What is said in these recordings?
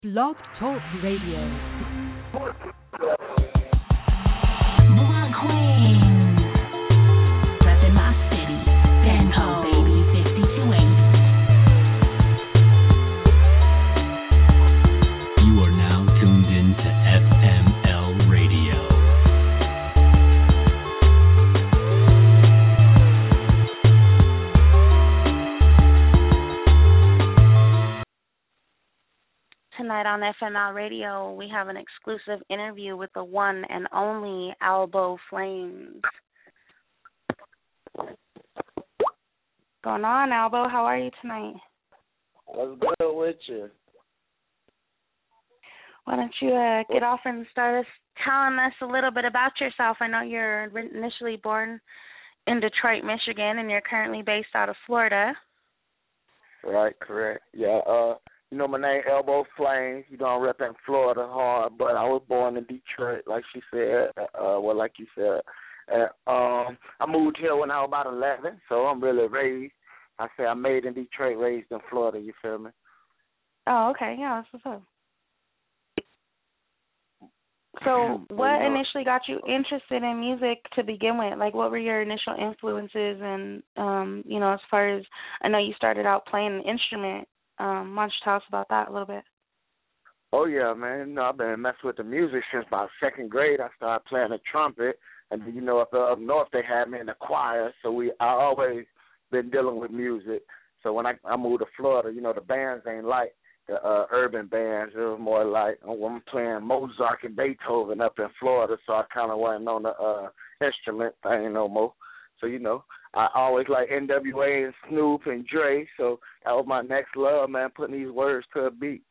Blog Talk Radio. Blonde Queen. Reppin' my city. Denho, baby, 5280. You are now tuned in to FML Radio. Tonight on FML Radio, we have an exclusive interview with the one and only Albo Flames. Going on, Albo? How are you tonight? What's good with you? Why don't you get off and start us telling us a little bit about yourself? I know you're initially born in Detroit, Michigan, and you're currently based out of Florida. Right, correct. Yeah, you know my name, Elbow Flames. You know, I'm repping Florida hard, but I was born in Detroit, like she said. Like you said. I moved here when I was about 11, so I'm really raised. I say I'm made in Detroit, raised in Florida, you feel me? Oh, okay. Yeah, that's what's up. So what initially got you interested in music to begin with? Like, what were your initial influences? And, as far as, I know you started out playing an instrument. Why don't you tell us about that a little bit? Oh, yeah, man. You know, I've been messing with the music since about second grade. I started playing the trumpet. And, up north they had me in the choir. So I always been dealing with music. So when I moved to Florida, the bands ain't like the urban bands. It was more like I'm playing Mozart and Beethoven up in Florida, so I kind of wasn't on the instrument thing no more. So, I always like NWA and Snoop and Dre, so that was my next love, man, putting these words to a beat.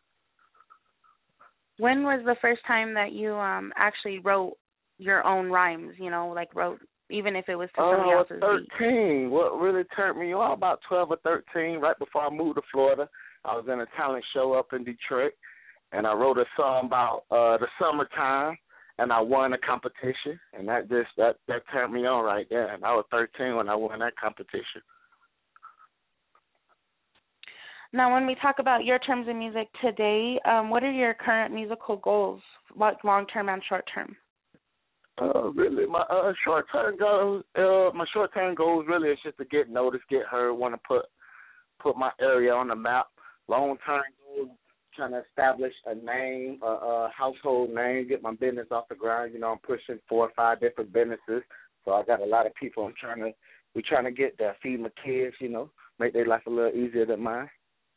When was the first time that you actually wrote your own rhymes, wrote, even if it was to somebody else's 13. beat? What really turned me on, about 12 or 13, right before I moved to Florida. I was in a talent show up in Detroit, and I wrote a song about the summertime, and I won a competition, and that turned me on right there. And I was 13 when I won that competition. Now, when we talk about your terms of music today, what are your current musical goals, like long-term and short-term? Really, my short-term goals, really is just to get noticed, get heard, want to put my area on the map. Long-term goals, trying to establish a name, a household name, get my business off the ground. I'm pushing 4 or 5 different businesses, so I got a lot of people we're trying to get there, feed my kids, make their life a little easier than mine.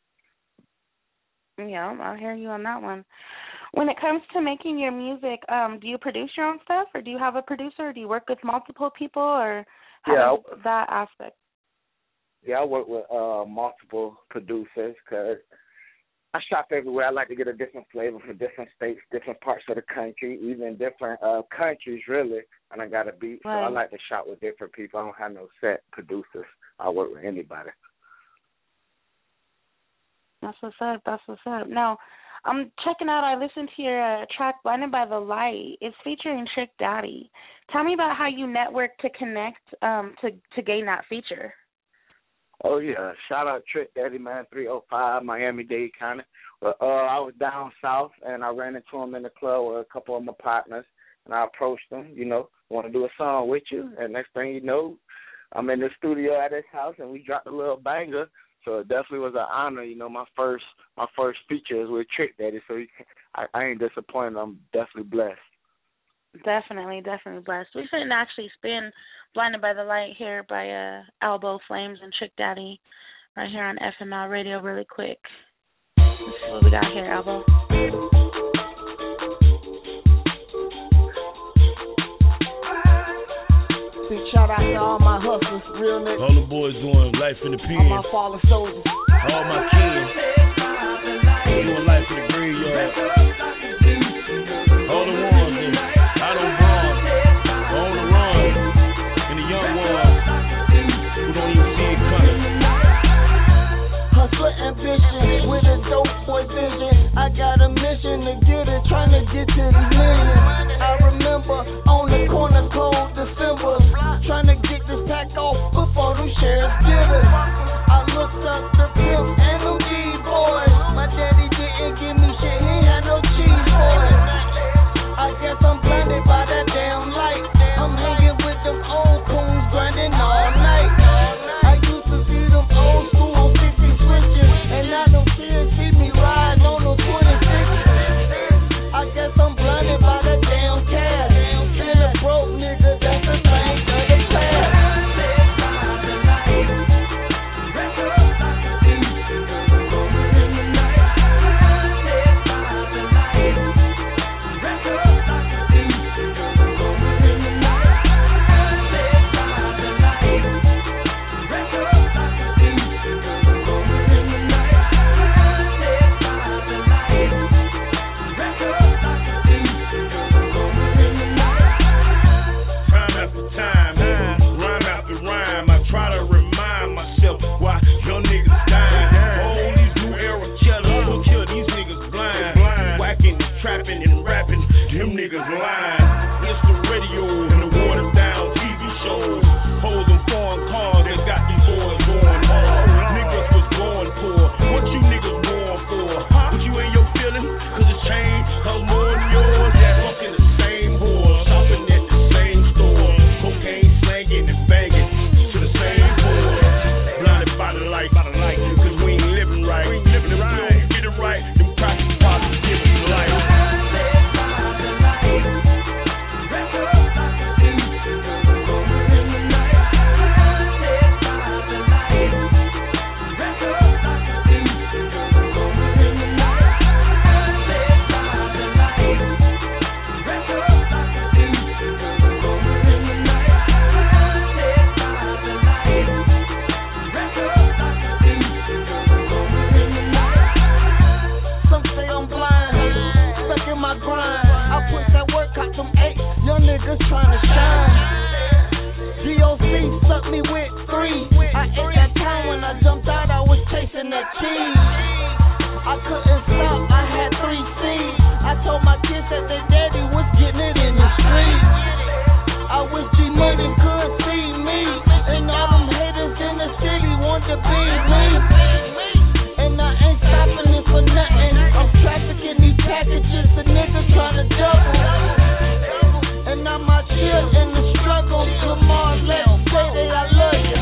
Yeah, I'll hear you on that one. When it comes to making your music, do you produce your own stuff, or do you have a producer, or do you work with multiple people, or how does that aspect? Yeah, I work with multiple producers because I shop everywhere. I like to get a different flavor from different states, different parts of the country, even different countries, really, and I got a beat. Right. So I like to shop with different people. I don't have no set producers. I work with anybody. That's what's up. Now, I'm checking out, I listened to your track, Blinded by the Light. It's featuring Trick Daddy. Tell me about how you network to connect to gain that feature. Oh, yeah. Shout out Trick Daddy, man, 305, Miami-Dade County. Well, I was down south, and I ran into him in the club with a couple of my partners, and I approached him, want to do a song with you. And next thing you know, I'm in the studio at his house, and we dropped a little banger. So it definitely was an honor. My first feature is with Trick Daddy, so I ain't disappointed. I'm definitely blessed. Definitely blessed. We couldn't actually spin Blinded by the Light here by Albo Flames and Trick Daddy right here on FML Radio really quick. Let's see what we got here, Albo. Big shout out to all my hustlers, real niggas. All the boys doing life in the pen. All my fallen soldiers. All my kids doing life in the graveyard. All the ones that I don't born, on the run, and the young ones who don't even see it coming. Hustler ambition with a dope boy vision. I got a mission to get it, trying to get to the million. I remember on the corner cold December, trying to get this pack off before them shares get it. I looked up the pimp and them D-boys. My daddy didn't give me shit. niggas lying. It's the radio and the watered down TV shows. Hold them foreign cars that got these boys going hard. Niggas was born poor. What you niggas born for? What you ain't your feeling? Cause it's changed, cause more than yours. Yeah, fucking the same whore, shopping at the same store. Cocaine slanging and banging to the same whore. Blinded by the light, cause we ain't living right. We ain't living right. Get it right, them practice problems give us life. Niggas trying to shine. DOC sucked me with 3. I ate that time when I jumped out, I was chasing that cheese. I couldn't stop, I had 3 C's. I told my kids that their daddy was getting it in the street. I wish G Money could see me, and all them haters in the city want to be me. And I ain't stopping it for nothing. I'm trafficking these packages, the niggas trying to double. And now my chill in the struggle. Come on, let's say that I love you.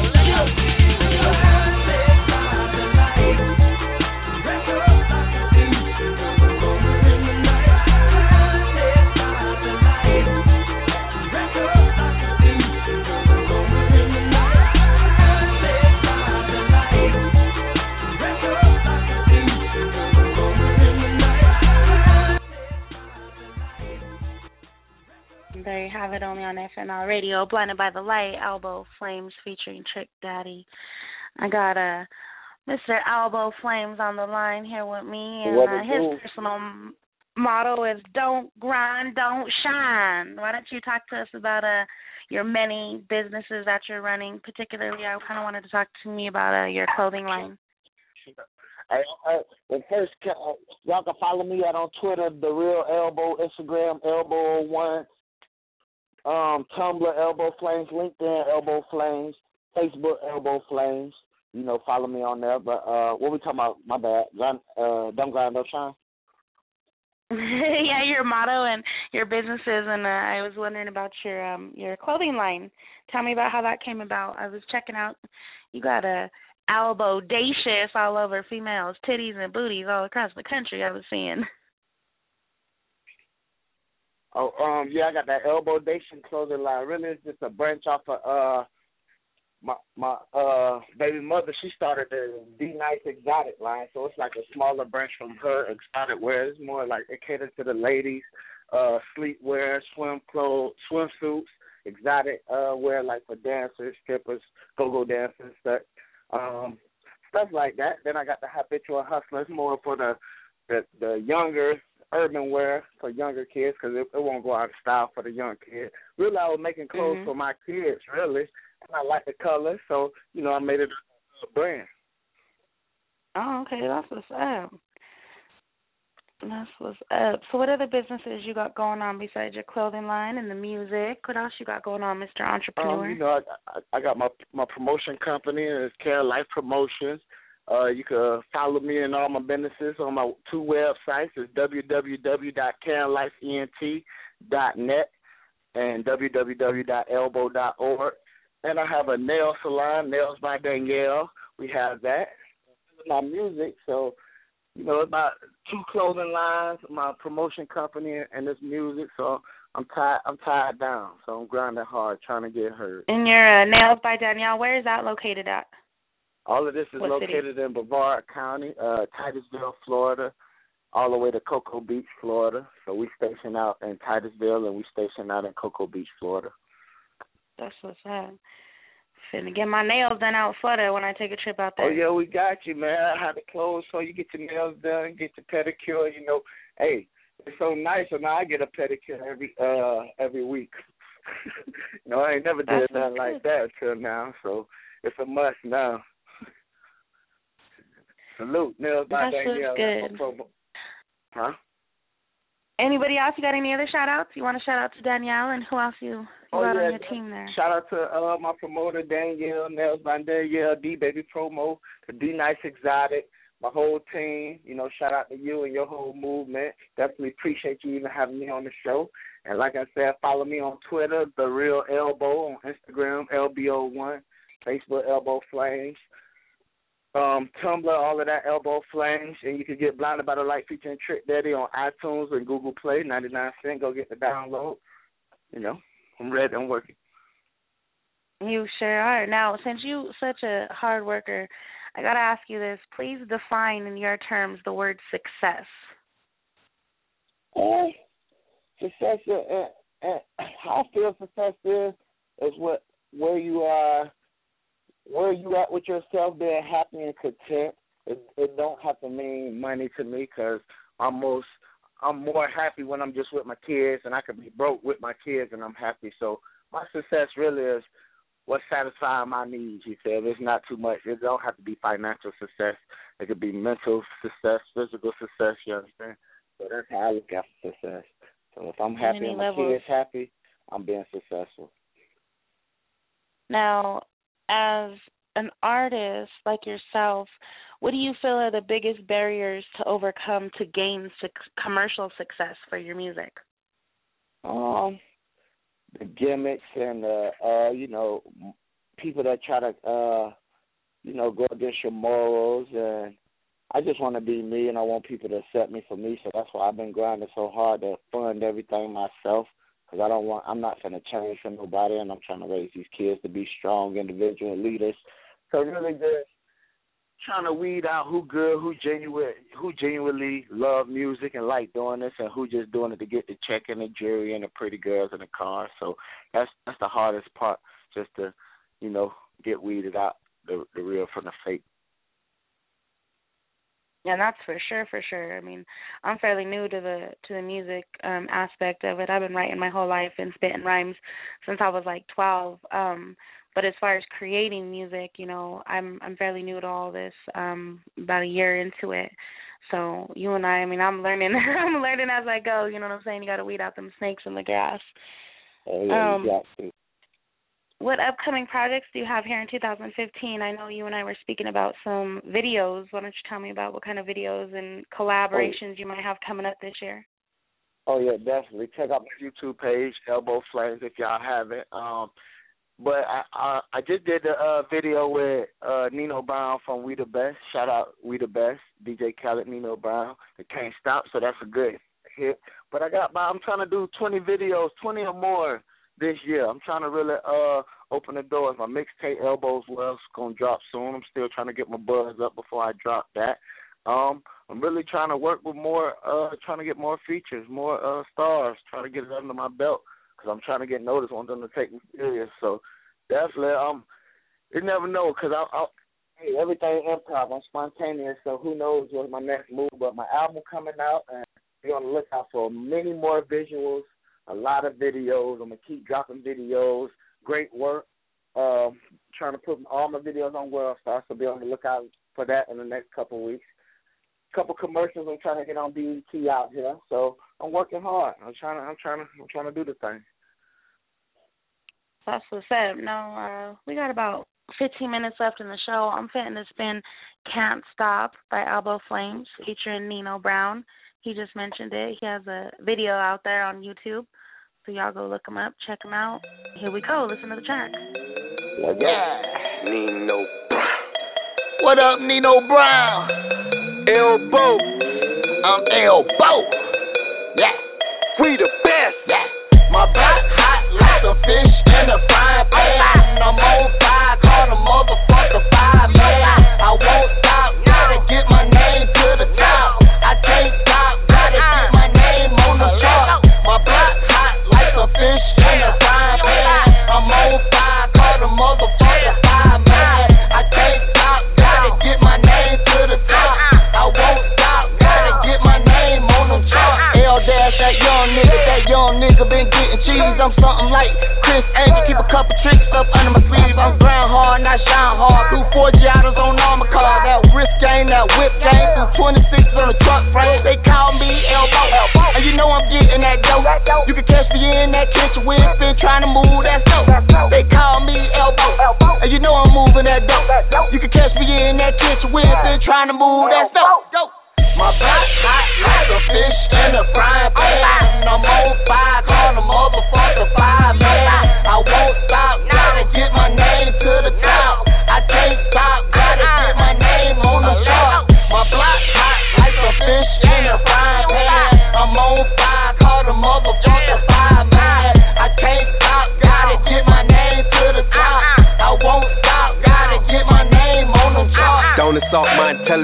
There you have it, only on FML Radio. Blinded by the Light, Elbow Flames featuring Trick Daddy. I got Mr. Elbow Flames on the line here with me, and his personal motto is "Don't grind, don't shine." Why don't you talk to us about your many businesses that you're running? Particularly, I kind of wanted to talk to me about your clothing line. Well, first, y'all can follow me out on Twitter, The Real Elbow, Instagram, Elbow01. Tumblr, Elbow Flames, LinkedIn, Elbow Flames, Facebook, Elbow Flames. You know, follow me on there. But what we talking about? My bad. Don't grind, don't shine. Yeah, your motto and your businesses, and I was wondering about your clothing line. Tell me about how that came about. I was checking out. You got a Elbow-dacious all over females, titties and booties all across the country. I was seeing. Oh, yeah, I got that Elbow-dacious clothing line. Really, it's just a branch off of my baby mother. She started the Be Nice Exotic line, so it's like a smaller branch from her exotic wear. It's more like it caters to the ladies, sleepwear, swim clothes, swimsuits, exotic wear like for dancers, strippers, go-go dancers, stuff like that. Then I got the Habitual Hustler. It's more for the younger urban wear for younger kids because it won't go out of style for the young kids. Really, I was making clothes for my kids, really, and I like the color, so, you know, I made it a brand. Oh, okay, that's what's up. That's what's up. So what other businesses you got going on besides your clothing line and the music? What else you got going on, Mr. Entrepreneur? You know, I got my promotion company, and it's Care Life Promotions. You can follow me in all my businesses on my 2 websites. It's www.careLifeENT.net and www.elbow.org. And I have a nail salon, Nails by Danielle. We have that. My music, so, you know, about 2 clothing lines, my promotion company, and this music. So I'm tied down. So I'm grinding hard, trying to get heard. And your Nails by Danielle, where is that located at? All of this is located in Brevard County, Titusville, Florida, all the way to Cocoa Beach, Florida. So we station out in Titusville and we station out in Cocoa Beach, Florida. That's what's up. Finna get my nails done out in Florida when I take a trip out there. Oh, yeah, we got you, man. I have it closed so you get your nails done, get your pedicure. You know, hey, it's so nice. So now I get a pedicure every week. You know, I ain't never did nothing like that till now, so it's a must now. Salute, Nails by Danielle. Good. Huh? Anybody else? You got any other shout outs? You want to shout out to Danielle and who else you got on your team there? Shout out to my promoter Danielle, Nels by Danielle, D Baby Promo, the D Nice Exotic, my whole team. You know, shout out to you and your whole movement. Definitely appreciate you even having me on the show. And like I said, follow me on Twitter, The Real Elbow, on Instagram, LBO1, Facebook, Elbow Flames. Tumblr, all of that, Elbow Flames, and you can get Blinded by the Light featuring Trick Daddy on iTunes and Google Play, 99 cents. Go get the download. You know, I'm ready. I'm working. You sure are. Now, since you're such a hard worker, I got to ask you this. Please define in your terms the word success. Success, how I feel success is where you are. Where you at with yourself, being happy and content. It don't have to mean money to me because I'm more happy when I'm just with my kids, and I can be broke with my kids and I'm happy. So my success really is what's satisfying my needs. You feel? It's not too much. It don't have to be financial success. It could be mental success, physical success. You understand? So that's how I look at success. So if I'm happy and my kids happy, I'm being successful. Now, as an artist like yourself, what do you feel are the biggest barriers to overcome to gain commercial success for your music? The gimmicks and people that try to go against your morals, and I just want to be me, and I want people to accept me for me. So that's why I've been grinding so hard to fund everything myself. Because I'm not going to change for nobody, and I'm trying to raise these kids to be strong individual leaders. So really just trying to weed out who good, who genuinely love music and like doing this, and who just doing it to get the check and the jury and the pretty girls in the car. So that's the hardest part, just to, get weeded out, the real from the fake. Yeah, that's for sure. I mean, I'm fairly new to the music aspect of it. I've been writing my whole life and spitting rhymes since I was like 12. But as far as creating music, I'm fairly new to all this. About a year into it. So you and I'm learning. I'm learning as I go. You know what I'm saying? You got to weed out them snakes in the grass. Oh yeah, exactly. What upcoming projects do you have here in 2015? I know you and I were speaking about some videos. Why don't you tell me about what kind of videos and collaborations you might have coming up this year? Oh, yeah, definitely. Check out my YouTube page, Elbow Flames, if y'all haven't. But I just did a video with Nino Brown from We The Best. Shout out We The Best, DJ Khaled, Nino Brown. It Can't Stop, so that's a good hit. But I'm trying to do 20 videos, 20 or more this year. I'm trying to really open the doors. My mixtape Elbows Well is going to drop soon. I'm still trying to get my buzz up before I drop that. I'm really trying to work with more, trying to get more features, more stars, trying to get it under my belt because I'm trying to get noticed. I want them to take me serious. So definitely, you never know because everything improv. I'm spontaneous, so who knows what's my next move. But my album coming out, and be on the lookout for many more visuals, a lot of videos. I'm going to keep dropping videos. Great work. Trying to put all my videos on WorldStar, so be on the lookout for that in the next couple of weeks. Couple commercials I'm trying to get on BET out here, so I'm working hard. I'm trying to do the thing. That's what's up. Now, we got about 15 minutes left in the show. I'm fitting to spin Can't Stop by Elbow Flames featuring Nino Brown. He just mentioned it. He has a video out there on YouTube, so y'all go look him up, check him out. Here we go. Listen to the track. Yeah. Nino Brown. What up, Nino Brown? Elbow. I'm Elbow. Yeah. We the best. Yeah. My back hot like a fish in a frying pan. I'm on fire, call the motherfucker 5 man. I won't stop, gotta get my name to the top. I can't stop, gotta get my name on the chart. My back hot like a fish in a frying pan. I'm on fire, call the motherfucker 5 man. I can't stop, gotta get my name to the top. I won't stop, gotta get my name on the chart. L-Dash, that young nigga been getting cheese. I'm something like Chris Angel, keep a couple tricks up under my sleeve. I'm grind hard, not shine hard. Through 4 Giottos on armor car. That wrist game, that whip game. Through 26 on the truck frame. They call me Elbow. And you know I'm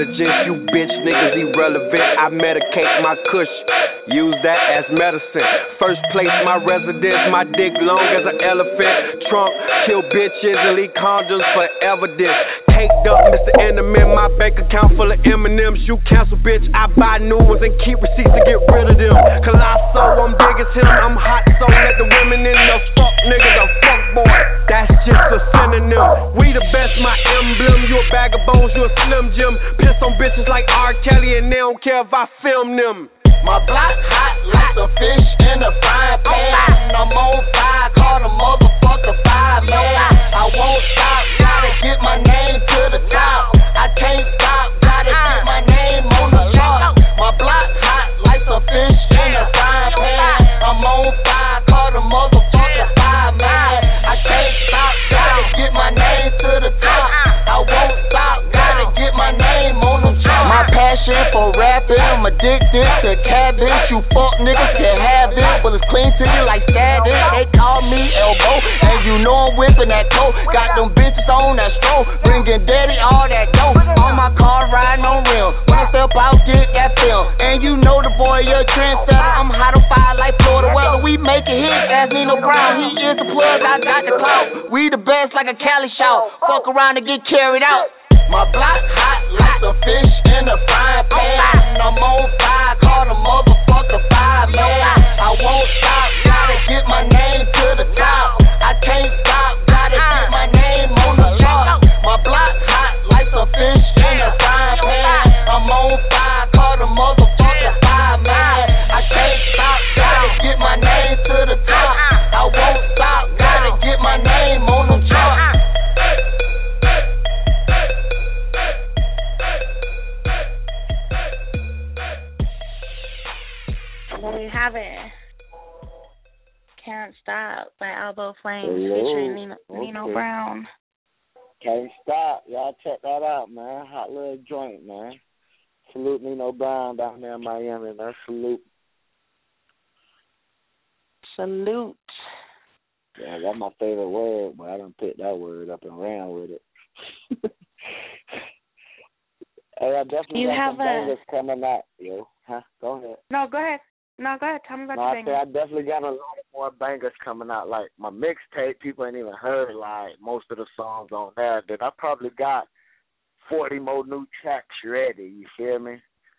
intelligence. You bitch niggas irrelevant. I medicate my kush. Use that as medicine. First place, my residence. My dick long as an elephant. Trunk, kill bitches and leave condoms for evidence. Caked up, Mr. Enderman. My bank account full of M&M's. You cancel, bitch. I buy new ones and keep receipts to get rid of them. Colosso, I'm big as him. I'm hot, so let the women in the fuck niggas a fuck boy. That's just a synonym. We the best, my emblem. You a bag of bones, you a Slim Jim. Piss on bitches like R. Kelly and they don't care if I film them. My block hot like a fish in a frying pan. I'm on fire, call the motherfucker fireman. I won't stop, gotta get my name to the top. I can't stop, gotta get my name on the chart. My block hot like a fish in a frying pan. I'm on fire, call the motherfucker fireman. I can't stop, gotta get my name to the top. I won't stop, gotta get my name on the chart. My passion for rapping, I'm addicted to cabbage. You fuck niggas can have it, but it's clean to you like status. They call me Elbow, and you know I'm whipping that coat. Got them bitches on that stroll, bringing daddy all that dough. On my car riding on rim, when I step out get that film. And you know the boy, you're a trendsetter. I'm hot on fire like Florida weather. We make a hit, ask Nino Brown. He is the plug, I got the clout. We the best like a Cali shout. Fuck around and get carried out. My block hot like a fish in a frying pan. I'm on fire, call the motherfucker fireman. I won't stop, gotta get my name to the top. I can't stop, gotta get my name on the chart. My block hot like a fish in a frying pan. I'm on fire, call the motherfucker fireman. I can't stop, gotta get my name to the top. I won't stop, gotta get my name on the chart. There you have it. Can't Stop by Albo Flames featuring Nino Brown. Can't Stop. Y'all check that out, man. Hot little joint, man. Salute Nino Brown down there in Miami, man. Salute. Salute. Yeah, that's my favorite word, but I done picked that word up and ran with it. Hey, I definitely got some bangers coming out, yo. Huh? Go ahead. No, go ahead. Tell me about your bangers. I definitely got a lot more bangers coming out. Like my mixtape, people ain't even heard like most of the songs on there. Then I probably got 40 more new tracks ready. You feel me?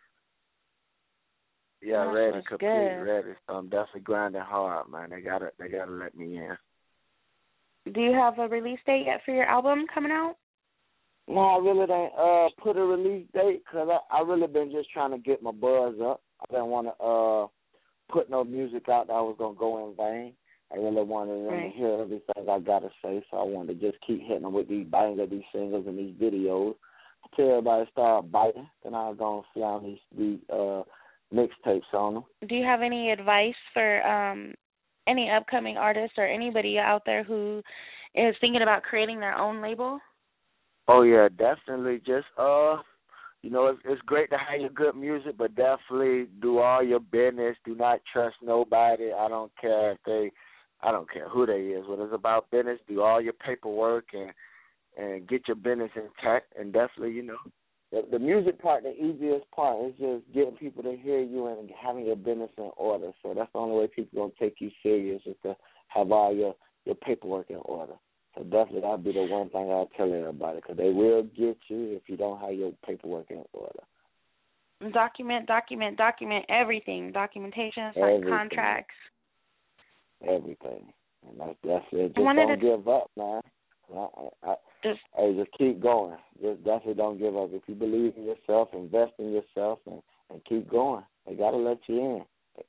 Yeah, ready, complete, ready. So I'm definitely grinding hard, man. They gotta let me in. Do you have a release date yet for your album coming out? No, I really didn't put a release date because I really been just trying to get my buzz up. I didn't want to put no music out that I was going to go in vain. I really wanted them to hear everything I got to say, so I wanted to just keep hitting them with these bangers, these singles, and these videos until everybody started biting. Then I was going to slam these mixtapes on them. Do you have any advice for any upcoming artists or anybody out there who is thinking about creating their own label? Oh, yeah, definitely. Just, you know, it's great to have your good music, but definitely do all your business. Do not trust nobody. I don't care who they is. When it's about business, do all your paperwork and get your business intact. And definitely, you know, the music part, the easiest part is just getting people to hear you and having your business in order. So that's the only way people are going to take you serious is to have all your paperwork in order. So definitely that would be the one thing I'll tell everybody, because they will get you if you don't have your paperwork in order. Document everything. Documentation, sign contracts. Everything. And that's it. Just don't give up, man. Just keep going. Just definitely don't give up. If you believe in yourself, invest in yourself, and keep going. They got to let you in.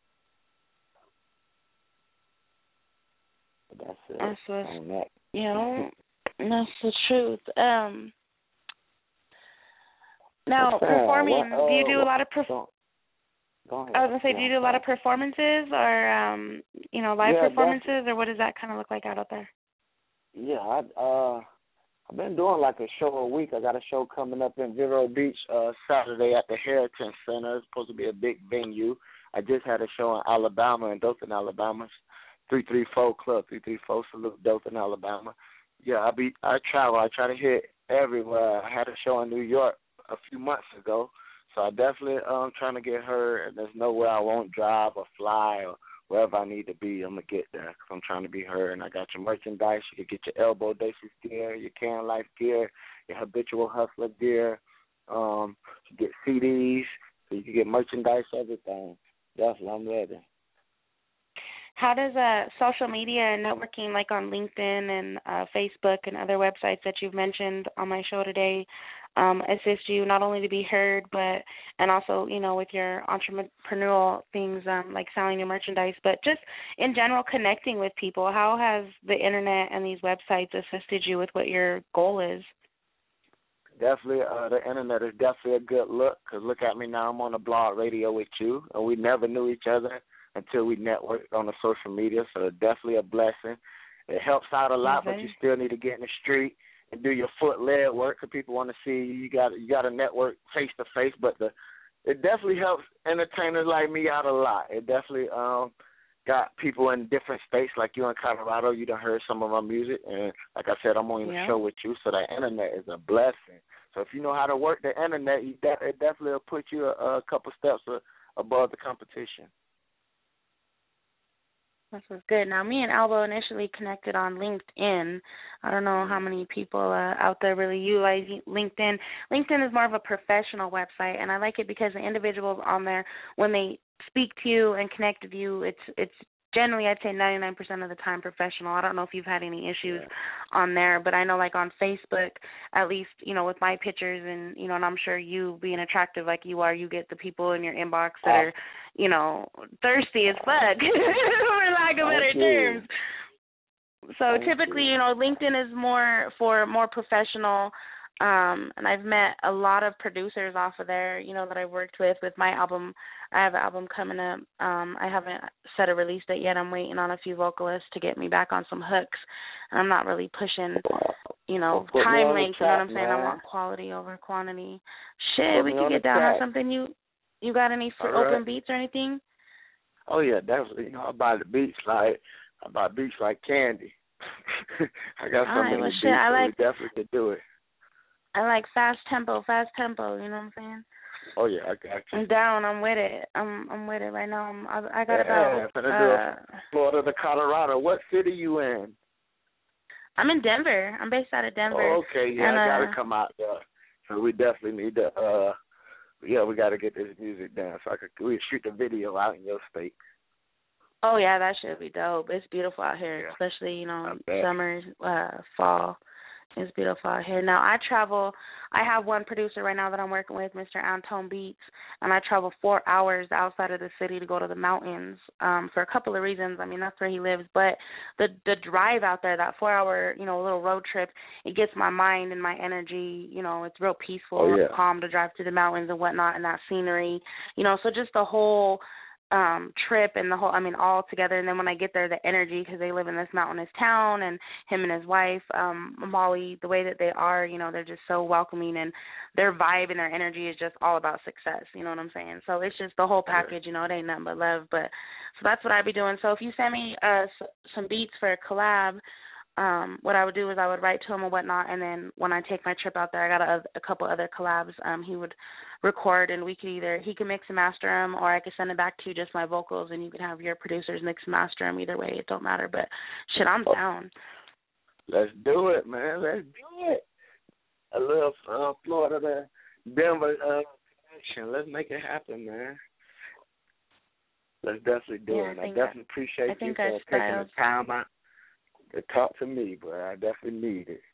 That's it. That's the truth. Now, performing, do you do a lot of Go ahead. I was going to say, do you do a lot of performances or, live performances, or what does that kind of look like out there? Yeah, I've been doing like a show a week. I got a show coming up in Vero Beach Saturday at the Heritage Center. It's supposed to be a big venue. I just had a show in Alabama, in Dothan, Alabama. 334 Club, 334 Salute, Dothan, Alabama. Yeah, I travel. I try to hit everywhere. I had a show in New York a few months ago. So I definitely trying to get her, and there's nowhere I won't drive or fly or wherever I need to be, I'm going to get there because I'm trying to be her. And I got your merchandise. You can get your Elbow Dacies gear, your Can Life gear, your Habitual Hustler gear. You get CDs, so you can get merchandise, everything. Definitely, I'm ready. How does social media and networking, like on LinkedIn and Facebook and other websites that you've mentioned on my show today, assist you not only to be heard, but and also, you know, with your entrepreneurial things like selling your merchandise, but just in general connecting with people? How has the internet and these websites assisted you with what your goal is? Definitely, the internet is definitely a good look, because look at me now, I'm on the blog radio with you, and we never knew each other until we networked on the social media, so it's definitely a blessing. It helps out a lot, but you still need to get in the street and do your foot leg work, because people want to see you. You got to network face to face, but it definitely helps entertainers like me out a lot. It definitely got people in different states, like you in Colorado. You done heard some of my music, and like I said, I'm on the show with you, so the internet is a blessing. So if you know how to work the internet, it definitely will put you a couple steps above the competition. This is good. Now, me and Albo initially connected on LinkedIn. I don't know how many people out there really utilize LinkedIn. LinkedIn is more of a professional website, and I like it because the individuals on there, when they speak to you and connect with you, it's generally, I'd say 99% of the time professional. I don't know if you've had any issues on there, but I know like on Facebook, at least, you know, with my pictures and, you know, and I'm sure you being attractive like you are, you get the people in your inbox that are, you know, thirsty as fuck, for lack of better terms. So typically, you know, LinkedIn is more for more professional, and I've met a lot of producers off of there, you know, that I've worked with my album. I have an album coming up. I haven't set a release date yet. I'm waiting on a few vocalists to get me back on some hooks. And I'm not really pushing, you know, time length, you know what I'm saying? I want quality over quantity. Shit, we can get down on something. You got any open beats or anything? Oh, yeah, definitely. You know, I buy beats like candy. I got so many beats that we definitely could do it. I like fast tempo, you know what I'm saying? Oh, yeah, I got you. I'm down. I'm with it. I'm with it right now. I got about... Florida to Colorado. What city you in? I'm in Denver. I'm based out of Denver. Oh, okay, yeah, I got to come out there. So we definitely need to, we got to get this music down so we shoot the video out in your state. Oh, yeah, that should be dope. It's beautiful out here, especially, you know, summer, fall. It's beautiful out here. Now, I have one producer right now that I'm working with, Mr. Antone Beats, and I travel 4 hours outside of the city to go to the mountains for a couple of reasons. I mean, that's where he lives, but the drive out there, that 4-hour, you know, little road trip, it gets my mind and my energy, you know, it's real peaceful and calm to drive through the mountains and whatnot and that scenery, you know, so just the whole trip and the whole, I mean, all together. And then when I get there, the energy, because they live in this mountainous town, and him and his wife, Molly, the way that they are, you know, they're just so welcoming, and their vibe and their energy is just all about success, you know what I'm saying? So it's just the whole package, you know, it ain't nothing but love. But so that's what I'd be doing. So if you send me some beats for a collab, what I would do is I would write to him and whatnot, and then when I take my trip out there, I got a couple other collabs he would record, and he can mix and master them, or I could send it back to you, just my vocals, and you can have your producers mix and master them. Either way, it don't matter, but shit, I'm down. Let's do it, man. Let's do it. A little Florida to Denver connection. Let's make it happen, man. Let's definitely do it. I definitely appreciate you for taking the time out to talk to me, but I definitely need it.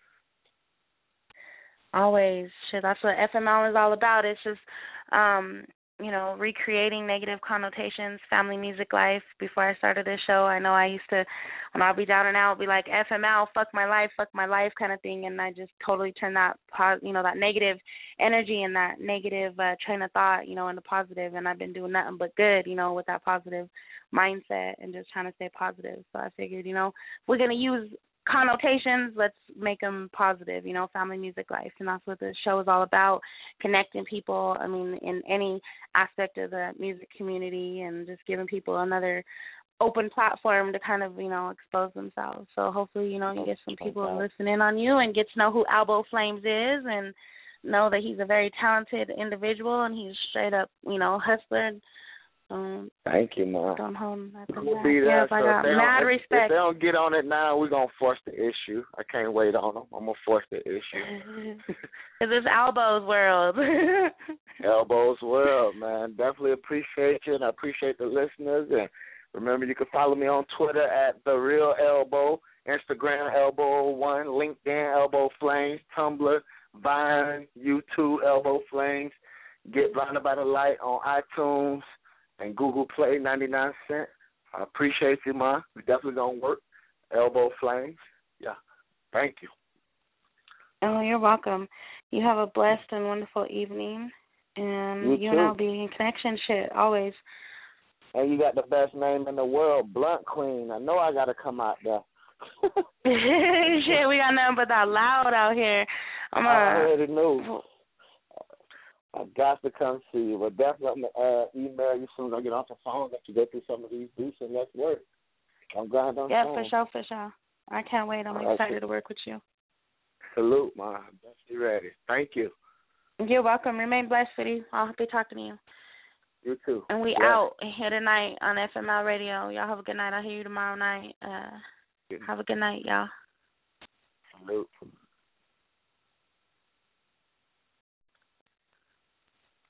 Always. Shit, that's what FML is all about. It's just, you know, recreating negative connotations, family music life. Before I started this show, I know I used to, when I'll be down and out, be like, FML, fuck my life kind of thing, and I just totally turn that, you know, that negative energy and that negative train of thought, you know, into positive, and I've been doing nothing but good, you know, with that positive mindset and just trying to stay positive. So I figured, you know, if we're going to use connotations, let's make them positive, you know, family music life. And that's what the show is all about, connecting people, I mean, in any aspect of the music community, and just giving people another open platform to kind of, you know, expose themselves. So hopefully, you know, you get some people listening on you and get to know who Albo Flames is, and know that he's a very talented individual, and he's straight up, hustler. Thank you, Ma. Don't hold nothing We'll back. be there. Yes, I So got mad if respect. they don't get on it now, we're going to force the issue. I can't wait on them. I'm going to force the issue. Because it's Elbows World. Elbows World, man. Definitely appreciate you, and I appreciate the listeners. And remember, you can follow me on Twitter at The Real Elbow, Instagram Elbow01, LinkedIn Elbow Flames, Tumblr, Vine, YouTube Elbow Flames. Get Blinded by the Light on iTunes and Google Play, 99 cents. I appreciate you, Ma. We definitely going to work. Elbow Flames. Yeah. Thank you. Oh, you're welcome. You have a blessed and wonderful evening. And you and I'll be in connection shit, always. And you got the best name in the world, Blunt Queen. I know I got to come out there. Shit, we got nothing but that loud out here. I already knew. I got to come see you. But definitely email you as soon as I get off the phone. Let you go through some of these beats and let's work. I'm glad I'm Yeah, for sure. I can't wait. I'm excited to work with you. Salute, Ma. Definitely ready. Thank you. You're welcome. Remain blessed, City. I'll be talking to you. You too. And we out here tonight on FML Radio. Y'all have a good night. I'll hear you tomorrow night. Have a good night, y'all. Salute.